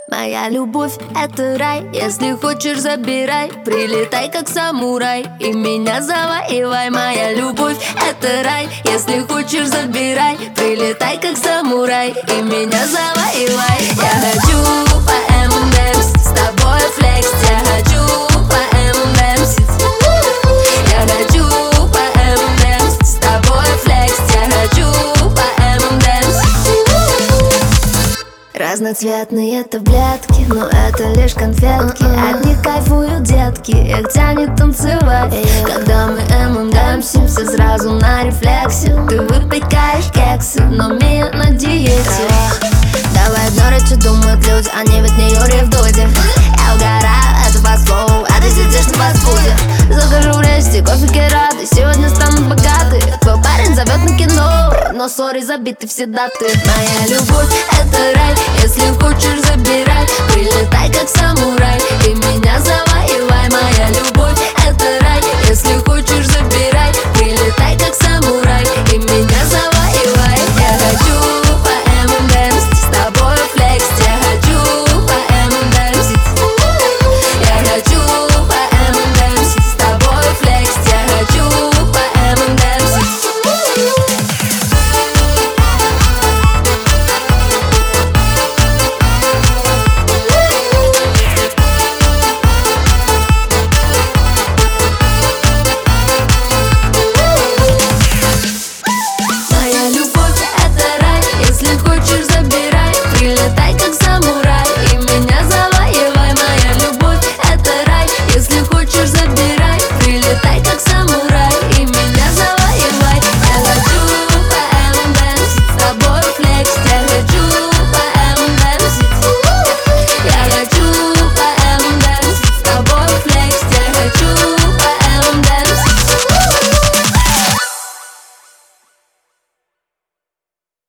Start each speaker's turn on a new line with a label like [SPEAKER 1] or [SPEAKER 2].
[SPEAKER 1] Моя любовь — это рай. Если хочешь, забирай. Прилетай, как самурай, и меня завоевай. Моя любовь — это рай. Если хочешь, забирай. Прилетай, как самурай, и меня завоевай. Я хочу по ММДМС с тобой флекс. Я хочу по ММДМС. Я хочу по ММДМС с тобой флекс. Я хочу по ММДМС. Разноцветные таблетки, но это лишь конфетки. От них кайфуют детки, их тянет танцевать. Когда мы ММДМсимся сразу на рефлексе. Ты выпекаешь кексы, но меня на диете. Давай игнорить, что думают люди, они ведь не Юрий в Дуде. Я угораю, это фастфуд, а ты сидишь на фастфуде. Захожу в речи, кофе рады, сегодня стану богатый. Твой парень зовет на кино, но сори, забиты все даты. Моя любовь — это рай. Если хочешь,